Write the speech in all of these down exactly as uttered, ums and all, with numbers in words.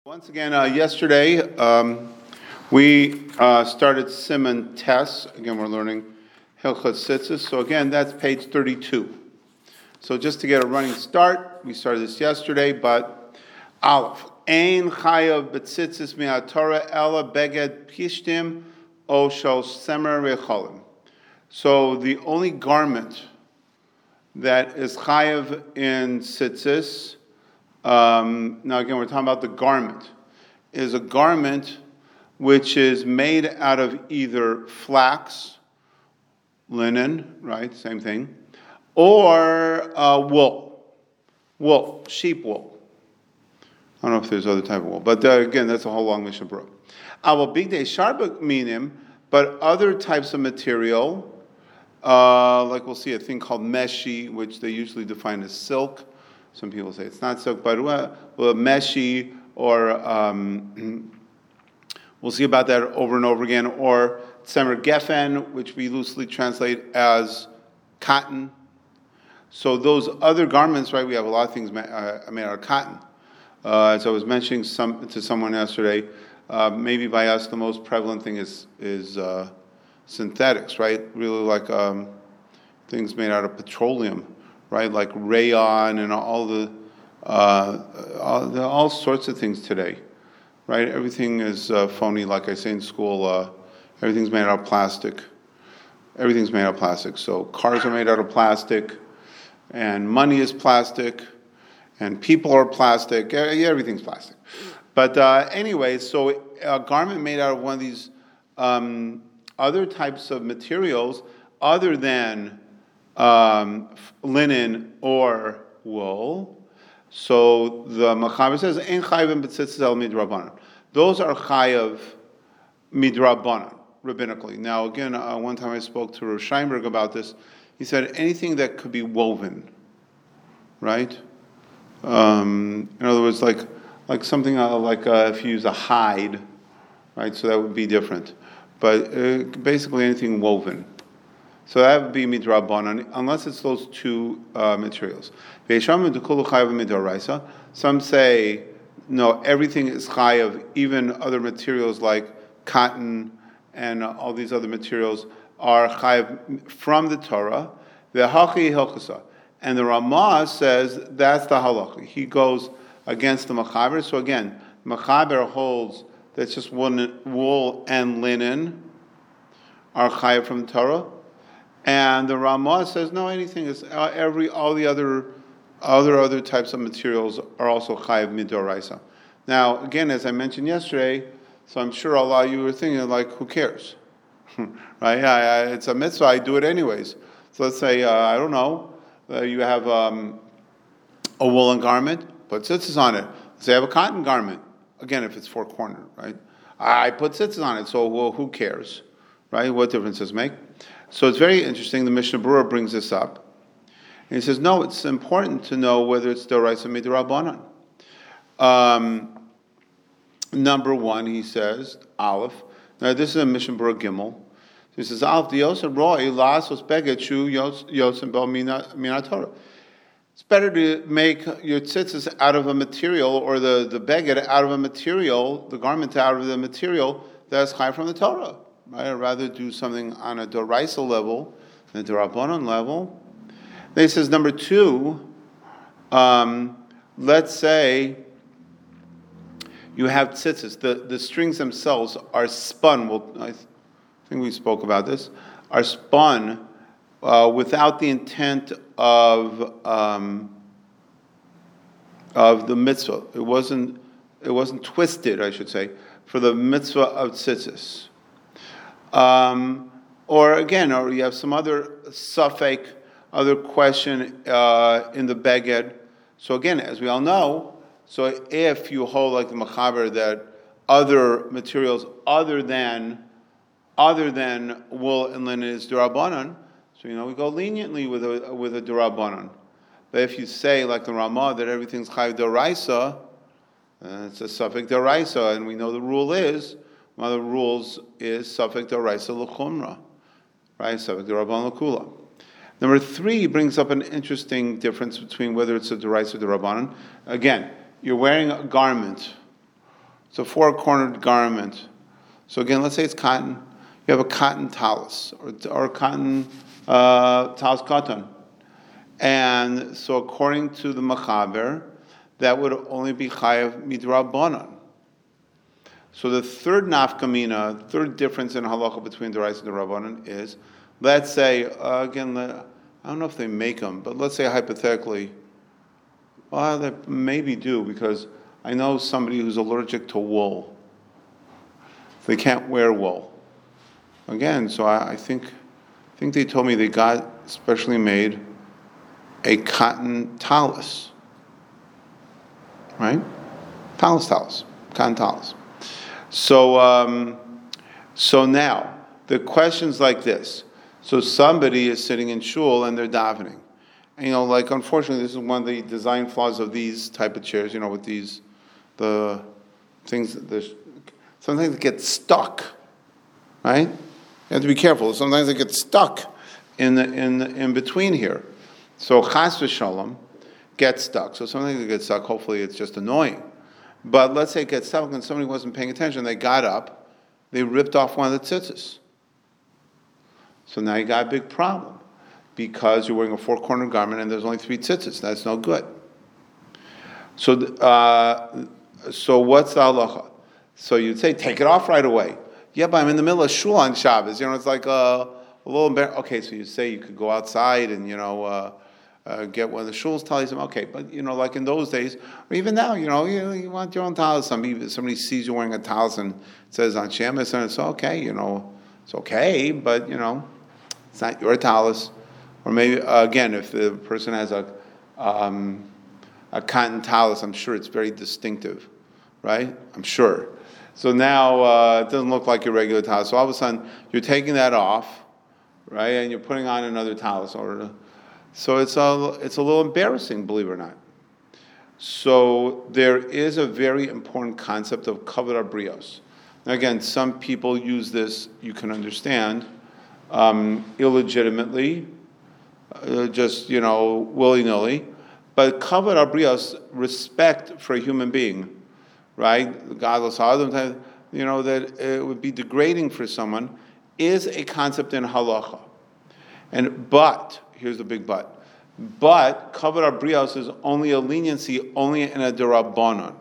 Once again, uh, yesterday um, we uh, started Siman Tes. Again, we're learning Hilchot Tzitzis. So again, that's page thirty-two. So just to get a running start, we started this yesterday, but Aleph. Ein chayav b'tzitzis mi'atorah ela beged pishtim o shel semer recholim. So the only garment that is chayav in tzitzis. Um, now again, we're talking about the garment. Is a garment which is made out of either flax, linen, right, same thing, or uh, wool, wool, sheep wool. I don't know if there's other type of wool, but uh, again, that's a whole long Mishnah Berurah. Our big day sharbak minim, but other types of material, uh, like we'll see a thing called meshi, which they usually define as silk. Some people say it's not silk, but well, well meshi, or um, we'll see about that over and over again, or tzemer gefen, which we loosely translate as cotton. So those other garments, right? We have a lot of things made, uh, made out of cotton. Uh, as I was mentioning some, to someone yesterday, uh, maybe by us the most prevalent thing is is uh, synthetics, right? Really like um, things made out of petroleum. Right, like rayon and all the, uh, all, all sorts of things today. Right, everything is uh, phony. Like I say in school, uh, everything's made out of plastic. Everything's made out of plastic. So cars are made out of plastic, and money is plastic, and people are plastic. Everything's plastic. But uh, anyway, so a garment made out of one of these um, other types of materials, other than Um, linen or wool. So the Machaber says, "Ein chayavim b'tzitzis el midrabanan." Those are chayav midrabanan, rabbinically. Now, again, uh, one time I spoke to Rosh Steinberg about this. He said anything that could be woven, right? Um, in other words, like like something uh, like uh, if you use a hide, right? So that would be different. But uh, basically anything woven. So that would be midrabanan, unless it's those two uh, materials. Some say, no, everything is chayav, even other materials like cotton and uh, all these other materials are chayav from the Torah. And the Ramah says that's the halacha. He goes against the Machaber. So again, Machaber holds that just wool and linen are chayav from the Torah. And the Ramah says no, anything is uh, every all the other other other types of materials are also chayav midoraisa. Now again, as I mentioned yesterday, so I'm sure a lot of you were thinking like, who cares, right? I, I, it's a mitzvah. I do it anyways. So let's say uh, I don't know, uh, you have um, a woolen garment, put tzitzis on it. Let's say I have a cotton garment. Again, if it's four cornered, right? I put tzitzis on it. So well, who cares, right? What difference does it make? So it's very interesting. The Mishnah Berurah brings this up. And he says, no, it's important to know whether it's d'oraisa midrabanan. Um, number one, he says, Aleph. Now this is a Mishnah Berurah Gimel. So he says, Aleph, diyosa roi lasos begechu yosim bel mina Torah. It's better to make your tzitzis out of a material, or the, the beged out of a material, the garment out of the material that's high from the Torah. Right? I'd rather do something on a d'oraisa level than a d'rabbanan level. Then he says, number two, um, let's say you have tzitzis. The, the strings themselves are spun. Well, I think we spoke about this. Are spun uh, without the intent of um, of the mitzvah. It wasn't. It wasn't twisted, I should say, for the mitzvah of tzitzis. Um, or again, or you have some other suffix, other question uh, in the beged. So again, as we all know, so if you hold like the Machaber that other materials other than other than wool and linen is d'rabbanan, so you know we go leniently with a with a d'rabbanan. But if you say like the Ramah that everything's chayav d'oraisa, uh, it's a suffix d'oraisa, and we know the rule is. One of the rules is suffix d'oraisa l'chumra, right? Suffix d'rabbanan l'kula. Number three brings up an interesting difference between whether it's a d'oraisa or d'rabbanan. Again, you're wearing a garment, It's a four-cornered garment. So again, let's say it's cotton. You have a cotton talus, or, or a cotton uh, talus cotton. And so according to the Machaber, that would only be chayav midrabanan. So the third nafkamina, third difference in halacha between D'oraisa and D'Rabbanan is, let's say, uh, again, I don't know if they make them, but let's say hypothetically, well, they maybe do, because I know somebody who's allergic to wool. They can't wear wool. Again, so I, I think I think they told me they got specially made a cotton talus. Right? Talus, talus. Cotton talus. So, um, so now, the question's like this. So somebody is sitting in shul and they're davening. And, you know, like, unfortunately, this is one of the design flaws of these type of chairs, you know, with these, the things, the, sometimes it gets stuck, right? You have to be careful. Sometimes it gets stuck in the, in the, in between here. So chas v'shalom gets stuck. So sometimes it gets stuck. Hopefully it's just annoying. But let's say it gets stuck and somebody wasn't paying attention. They got up. They ripped off one of the tzitzis. So now you got a big problem because you're wearing a four-cornered garment and there's only three tzitzis. That's no good. So, uh, so what's the halacha? So you'd say, take it off right away. Yeah, but I'm in the middle of shul on Shabbos. You know, it's like a, a little embarrassing. Okay, so you say you could go outside and, you know, uh, uh, get one of the shuls talis. Okay, but, you know, like in those days, or even now, you know, you, you want your own talis. Somebody, somebody sees you wearing a talis and says on Shemus, and it's okay, you know, it's okay, but, you know, it's not your talis. Or maybe, uh, again, if the person has a um, a cotton talis, I'm sure it's very distinctive, right? I'm sure. So now uh, it doesn't look like your regular talis. So all of a sudden, you're taking that off, right, and you're putting on another talis. Or, so it's a, it's a little embarrassing, believe it or not. So there is a very important concept of kavod habrios. Now again, some people use this, you can understand, um, illegitimately, uh, just, you know, willy-nilly. But kavod habrios, respect for a human being, right? Godless Adam, you know, that it would be degrading for someone, is a concept in halacha. And but, here's the big but, but kavod habrios is only a leniency, only in a d'Rabbanan,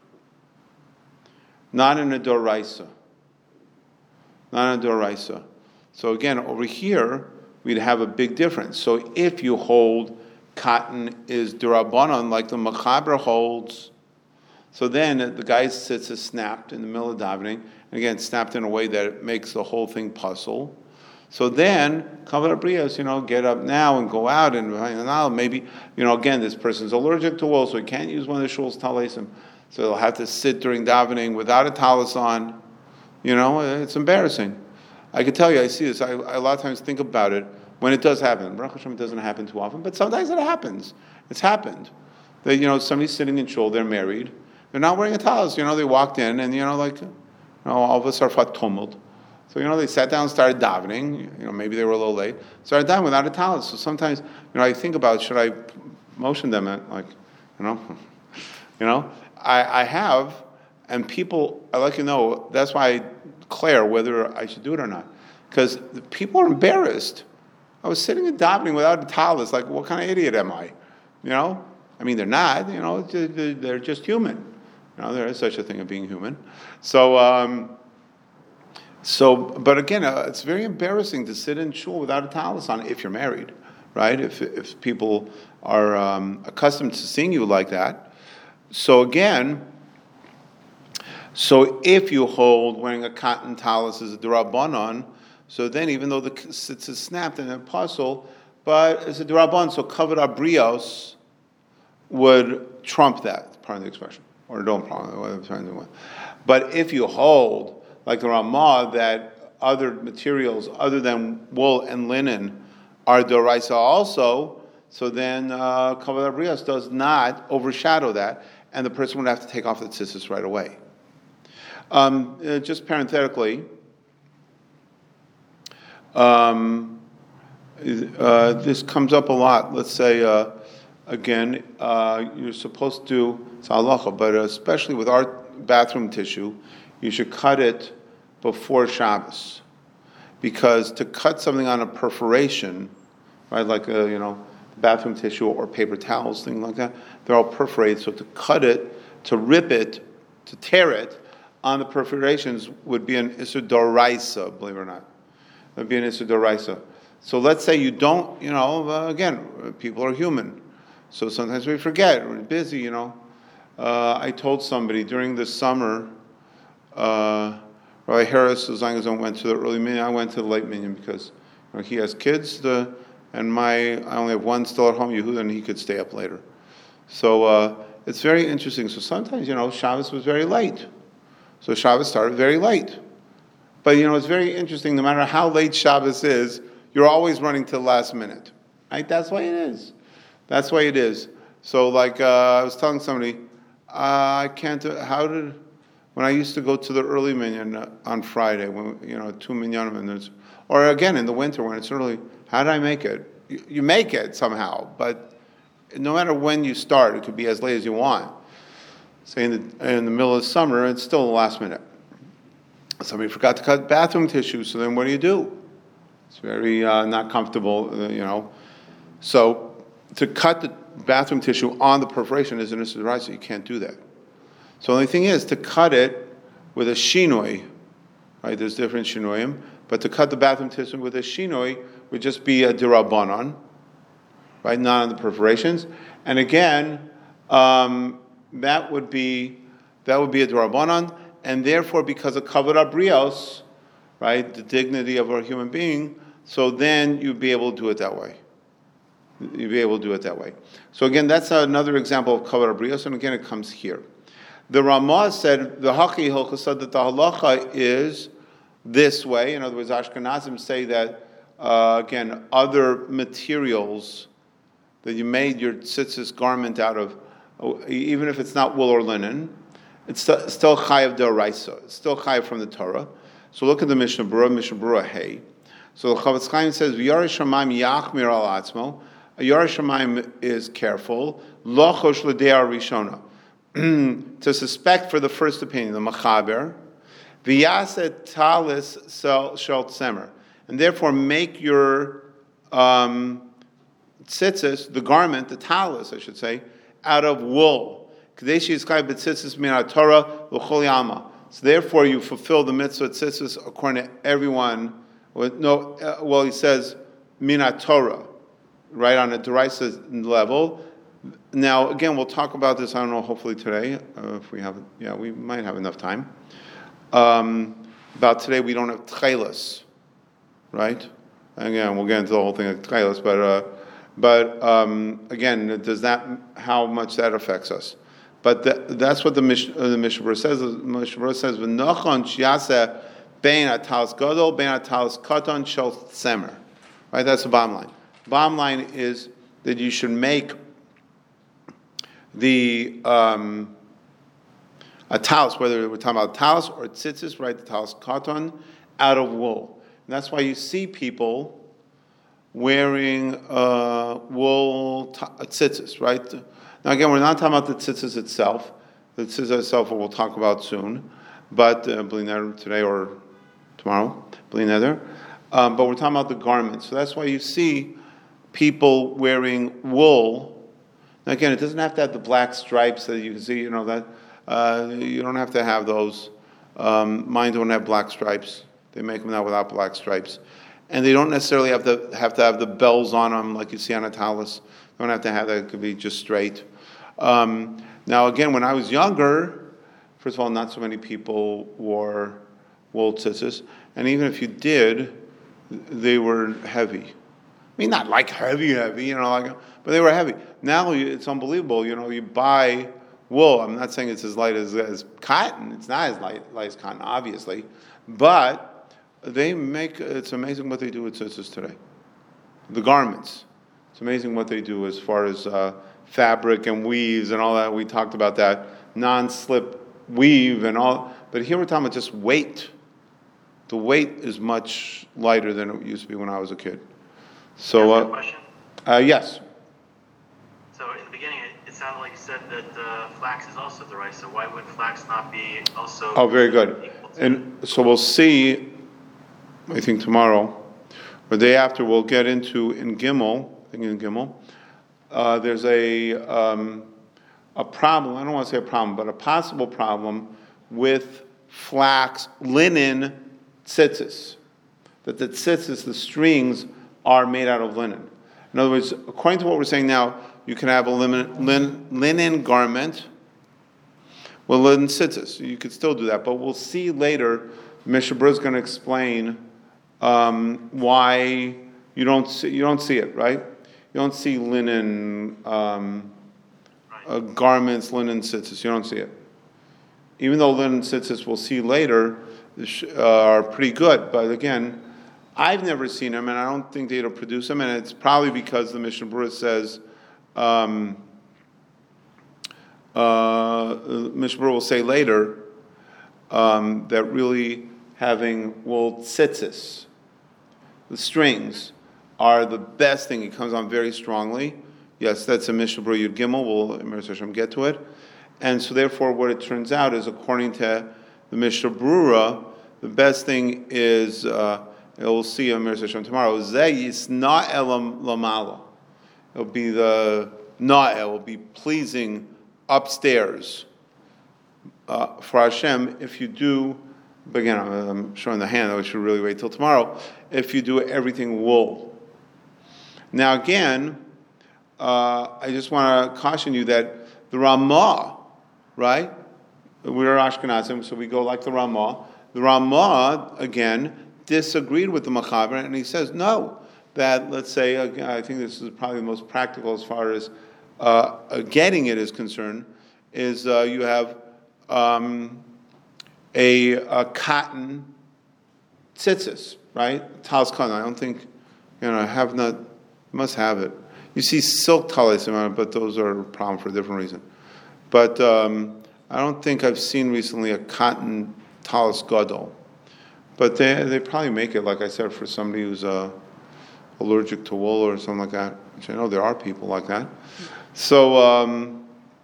not in a d'Oraisa. Not in a d'Oraisa. So again, over here, we'd have a big difference. So if you hold cotton is d'Rabbanan, like the Machaber holds, so then the guy sits as snapped in the middle of davening, and again, snapped in a way that it makes the whole thing puzzle. So then, kavod habrios, you know, get up now and go out, and now maybe, you know, again, this person's allergic to wool, so he can't use one of the shul's talisim. So they'll have to sit during davening without a talis on. You know, it's embarrassing. I can tell you, I see this. I, I a lot of times think about it when it does happen. Baruch Hashem, it doesn't happen too often, but sometimes it happens. It's happened. That, you know, somebody's sitting in shul, they're married, they're not wearing a talis. You know, they walked in and, you know, like, you know, all of us are tumult. So, you know, they sat down and started davening. You know, maybe they were a little late. Started davening without a talis. So sometimes, you know, I think about, should I motion them at, like, you know, you know, I, I have, and people, I let you know, that's why I declare whether I should do it or not. Because people are embarrassed. I was sitting and davening without a talis. Like, what kind of idiot am I? You know? I mean, they're not. You know, they're just human. You know, there is such a thing as being human. So, um, so, but again, uh, it's very embarrassing to sit in shul without a talis on if you're married, right? If if people are um, accustomed to seeing you like that. So again, so if you hold wearing a cotton talis as a d'Rabbanan, so then even though the tzitz is snapped in an apostle, but it's a d'Rabbanan, so kavod habrios would trump that, part of the expression, or don't problem. But if you hold, like the Ramah, that other materials other than wool and linen are d'Oraisa also, so then uh, kavod habrios does not overshadow that, and the person would have to take off the tzitzis right away. Um, uh, just parenthetically, um, uh, this comes up a lot. Let's say, uh, again, uh, you're supposed to, it's halacha, but especially with our cut bathroom tissue, you should cut it before Shabbos. Because to cut something on a perforation, right, like a, you know, bathroom tissue or paper towels, things like that, they're all perforated. So to cut it, to rip it, to tear it on the perforations would be an Issur Doraisa, believe it or not. It would be an Issur Doraisa. So let's say you don't, you know, uh, again, people are human. So sometimes we forget, we're busy, you know. Uh, I told somebody during the summer, uh, Rabbi Harris, as long as I went to the early minyan, I went to the late minyan because you know, he has kids, the, and my I only have one still at home, Yehuda, and he could stay up later. So uh, it's very interesting. So sometimes, you know, Shabbos was very late. So Shabbos started very late. But, you know, it's very interesting, no matter how late Shabbos is, you're always running to the last minute. Right? That's why it is. That's why it is. So, like, uh, I was telling somebody, uh, I can't, uh, how did, when I used to go to the early minyan on Friday, when, you know, two minyanim, and there's, or again in the winter when it's early, how did I make it? You, you make it somehow, but no matter when you start, it could be as late as you want. Say in the, in the middle of summer, it's still the last minute. Somebody forgot to cut bathroom tissue, so then what do you do? It's very uh, not comfortable, uh, you know. So to cut the bathroom tissue on the perforation is an issur d'oraisa. You can't do that. So the only thing is to cut it with a shinoi, right? There's different shinoim, but to cut the bathroom tissue with a shinoi would just be a dirabanan, right? Not on the perforations. And again, um, that would be that would be a dirabanan, and therefore, because of kavod abrios, right, the dignity of a human being, so then you'd be able to do it that way. You'd be able to do it that way. So again, that's another example of kavod abrios, and again, it comes here. The Ramah said, the Haki Hilchah said that the halacha is this way. In other words, Ashkenazim say that, uh, again, other materials that you made your tzitzis garment out of, even if it's not wool or linen, it's st- still chayav d'oraisa. It's still chayav from the Torah. So look at the Mishnah Berurah, Mishnah Berurah Hey. So the Chavetz Chaim says, V'yarish Shamayim yachmir al atzmo. A Yarish Shamayim is careful. Lochosh l'dea rishona. To suspect for the first opinion, the Machaber, v'yaset talis shel tzemer, and therefore make your um, tzitzis, the garment, the talis, I should say, out of wool. Kadeshi yiskay b'tzitzis min haTorah l'chol yama. So therefore, you fulfill the mitzvah tzitzis according to everyone. With no, uh, well, he says min haTorah, right on a d'oraisa level. Now, again, we'll talk about this, I don't know, hopefully today, uh, if we have, yeah, we might have enough time. Um, about today, we don't have tchelas, right? Again, we'll get into the whole thing of tchelas, but, uh, but um, again, does that, how much that affects us? But the, that's what the Mishnah uh, the Mishnah Berurah says. The Mishnah Berurah says, "V'nochon sheyaseh bein atalis gadol, bein atalis katan shel tzemer." Right, that's the bottom line. Bottom line is that you should make the um, a talis, whether we're talking about talis or tzitzis, right? The talis katan, out of wool. And that's why you see people wearing uh, wool t- tzitzis, right? Now again, we're not talking about the tzitzis itself. The tzitzis itself we'll talk about soon, but uh, bli neder today or tomorrow, bli neder. Um, but we're talking about the garments. So that's why you see people wearing wool. Now again, it doesn't have to have the black stripes that you can see, you know, that uh, you don't have to have those. Um, mine don't have black stripes. They make them now without black stripes. And they don't necessarily have to have to have the bells on them like you see on a talis. They don't have to have that. It could be just straight. Um, now again, when I was younger, first of all, not so many people wore wool tzitzis. And even if you did, they were heavy. I mean, not like heavy, heavy, you know, like, but they were heavy. Now it's unbelievable. You know, you buy wool. I'm not saying it's as light as, as cotton. It's not as light, light as cotton, obviously. But they make, it's amazing what they do with tzitzis today. The garments. It's amazing what they do as far as uh, fabric and weaves and all that. We talked about that. Non-slip weave and all. But here we're talking about just weight. The weight is much lighter than it used to be when I was a kid. So, Can I uh, ask a question? uh, yes. So in the beginning, it, it sounded like you said that uh, flax is also the rice. So why would flax not be also? Oh, very good. And so we'll see, I think tomorrow, or the day after, we'll get into in Gimel, I think in Gimel, uh, there's a, um, a problem, I don't want to say a problem, but a possible problem with flax, linen, tzitzis. That the tzitzis, the strings, are made out of linen. In other words, according to what we're saying now, you can have a linen, linen, linen garment with linen tzitzis. You could still do that, but we'll see later. Mishnah Berurah is going to explain um, why you don't see, you don't see it, right? You don't see linen um, uh, garments, linen tzitzis. You don't see it. Even though linen tzitzis, we'll see later, uh, are pretty good. But again, I've never seen them, and I don't think they'll produce them. And it's probably because the Mishnah Berurah says, um, uh, Mishnah Berurah will say later um, that really having wool tzitzis, the strings, are the best thing. It comes on very strongly. Yes, that's a Mishnah Berurah Yud Gimel. We'll, Emir Hashem, get to it. And so therefore what it turns out is, according to the Mishnah Berurah, the best thing is, uh, we'll see Emir Hashem tomorrow, Zeh Yisna Elam Lamala. It'll be the Na'el, will be pleasing upstairs uh, for Hashem if you do, but again, I'm, I'm showing the hand, I should really wait till tomorrow, if you do everything wool. Now again, uh, I just want to caution you that the Ramah, right? We're Ashkenazim, so we go like the Ramah. The Ramah, again, disagreed with the Machaber, and he says, no, that, let's say, again, I think this is probably the most practical as far as uh, getting it is concerned, is uh, you have um, a, a cotton tzitzis, right? Talis cotton. I don't think, you know, I have not, must have it. You see silk talis, but those are a problem for a different reason. But um, I don't think I've seen recently a cotton talis gadol. But they they probably make it, like I said, for somebody who's uh, allergic to wool or something like that. Which I know there are people like that. So um,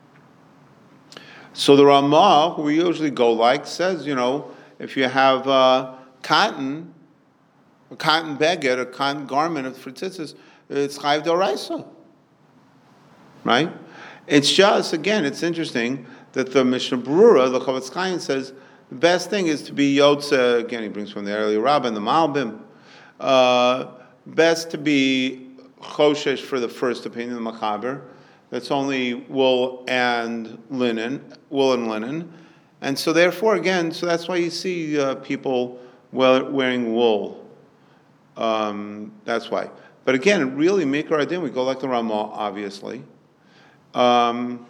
so the Ramah, who we usually go like, says, you know, if you have uh, cotton, a cotton beged, a cotton garment for tzitzis, it's chayv d'oraisa, right? It's just, again, it's interesting that the Mishnah Berurah, the Chavetz Chaim, says the best thing is to be yotze. Again, he brings from the early Rabbah and the Malbim. Uh, best to be choshesh for the first opinion, the Machaber. That's only wool and linen, wool and linen, and so therefore, again, so that's why you see uh, people wearing wool. Um, that's why. But again, really, Mikra Adin, we go like the Ramah, obviously. Um,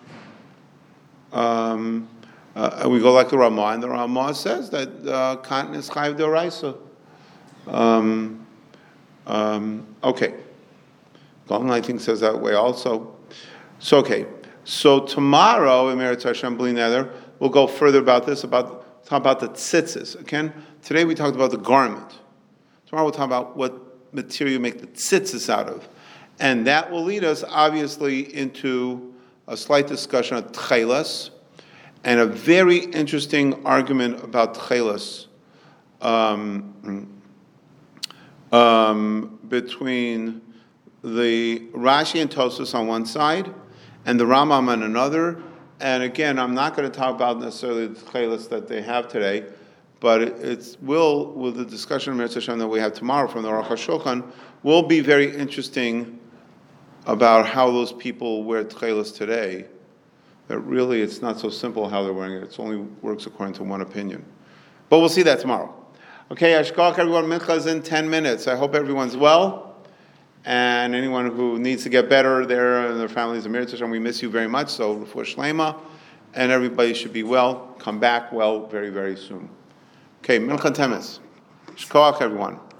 um, uh, we go like the Ramah, and the Ramah says that uh, cotton is chayv d'oraisa. Um, um, okay. Golden, I think, says that way also. So, okay. So tomorrow, in Meretz Hashem Bli Neder, we'll go further about this, about talk about the tzitzis. Again, today we talked about the garment. Tomorrow we'll talk about what material you make the tzitzis out of. And that will lead us, obviously, into a slight discussion of tchelas, and a very interesting argument about tchelas um, um, between the Rashi and Tosfos on one side, and the Rambam on another. And again, I'm not going to talk about necessarily the tchelas that they have today, but it it's, will, with the discussion of Meretz Hashem that we have tomorrow from the Aruch HaShulchan, will be very interesting about how those people wear tchelas today. That really, it's not so simple how they're wearing it. It only works according to one opinion. But we'll see that tomorrow. Okay, Ashkach, everyone, Mincha is in ten minutes. I hope everyone's well. And anyone who needs to get better there and their families, Emir Hashem, we miss you very much. So, Refuah Shlema, and everybody should be well. Come back well very, very soon. Okay, Mincha Temes. Ashkach, everyone.